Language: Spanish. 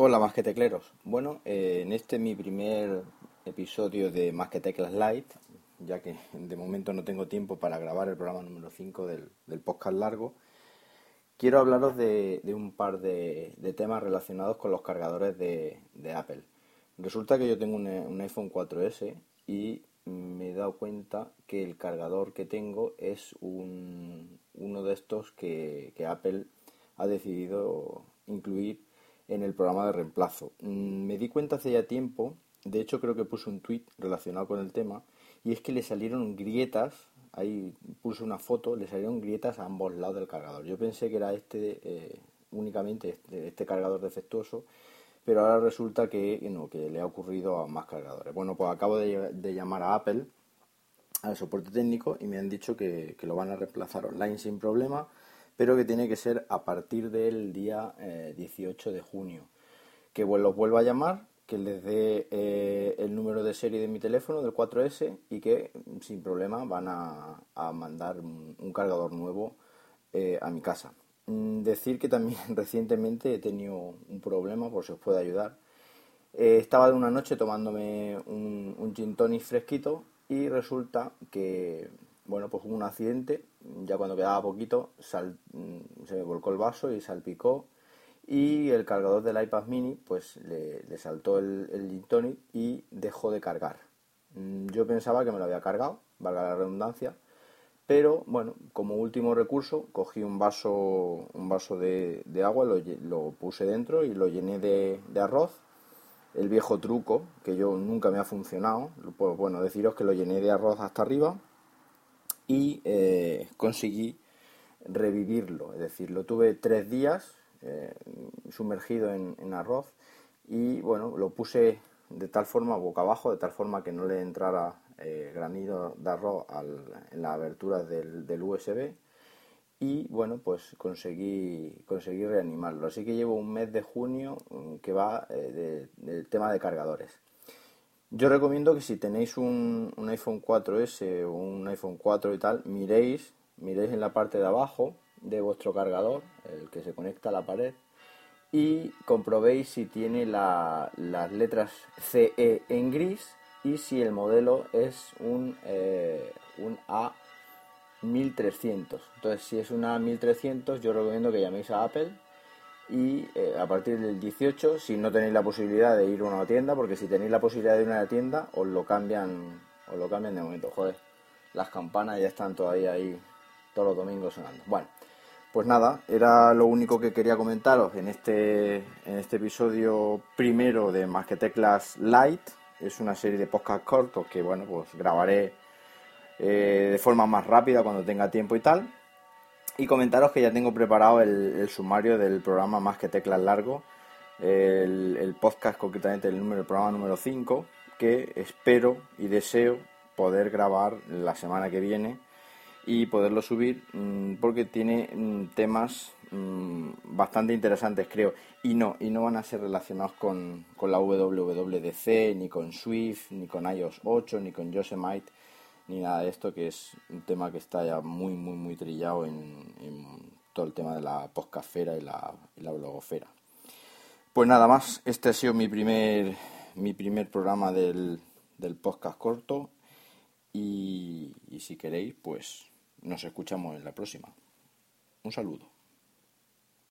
Hola, más que tecleros. Bueno, en este mi primer episodio de Más que Teclas Light, ya que de momento no tengo tiempo para grabar el programa número 5 del podcast largo, quiero hablaros de un par de temas relacionados con los cargadores de Apple. Resulta que yo tengo un iPhone 4S y me he dado cuenta que el cargador que tengo es uno de estos que Apple ha decidido incluir en el programa de reemplazo. Me di cuenta hace ya tiempo, de hecho creo que puse un tweet relacionado con el tema, y es que le salieron grietas, ahí puse una foto, le salieron grietas a ambos lados del cargador. Yo pensé que era únicamente este cargador defectuoso, pero ahora resulta que no, que le ha ocurrido a más cargadores. Bueno, pues acabo de llamar a Apple, al soporte técnico, y me han dicho que lo van a reemplazar online sin problema, pero que tiene que ser a partir del día 18 de junio. Que los vuelva a llamar, que les dé el número de serie de mi teléfono, del 4S, y que sin problema van a mandar un cargador nuevo a mi casa. Decir que también recientemente he tenido un problema, por si os puede ayudar. Estaba de una noche tomándome un gin tonic fresquito y resulta que, bueno, pues hubo un accidente. Ya cuando quedaba poquito se me volcó el vaso y salpicó, y el cargador del iPad mini pues le saltó el gin tonic y dejó de cargar. Yo pensaba que me lo había cargado, valga la redundancia, pero bueno, como último recurso cogí un vaso de agua, lo puse dentro y lo llené de arroz. El viejo truco, que yo nunca me ha funcionado, pues bueno, deciros que lo llené de arroz hasta arriba y conseguí revivirlo. Es decir, lo tuve 3 días sumergido en arroz, y bueno, lo puse de tal forma boca abajo, de tal forma que no le entrara granito de arroz en las aberturas del USB, y bueno, pues conseguí reanimarlo. Así que llevo un mes de junio que va del tema de cargadores. Yo recomiendo que si tenéis un iPhone 4S o un iPhone 4 y tal, miréis en la parte de abajo de vuestro cargador, el que se conecta a la pared, y comprobéis si tiene las letras CE en gris y si el modelo es un A1300. Entonces, si es un A1300, yo recomiendo que llaméis a Apple y a partir del 18, si no tenéis la posibilidad de ir a una tienda, porque si tenéis la posibilidad de ir a una tienda, os lo cambian de momento. Joder, las campanas ya están todavía ahí todos los domingos sonando. Bueno, pues nada, era lo único que quería comentaros en este episodio primero de Más que Teclas Light. Es una serie de podcast cortos que, bueno, pues grabaré de forma más rápida cuando tenga tiempo y tal. Y comentaros que ya tengo preparado el sumario del programa Más que Teclas Largo, el podcast, concretamente el programa número 5, que espero y deseo poder grabar la semana que viene y poderlo subir, porque tiene temas bastante interesantes, creo, y no van a ser relacionados con la WWDC, ni con Swift, ni con iOS 8, ni con Yosemite, ni nada de esto, que es un tema que está ya muy, muy, muy trillado en todo el tema de la podcastfera y la blogosfera. Pues nada más, este ha sido mi primer programa del podcast corto, y si queréis, pues nos escuchamos en la próxima. Un saludo.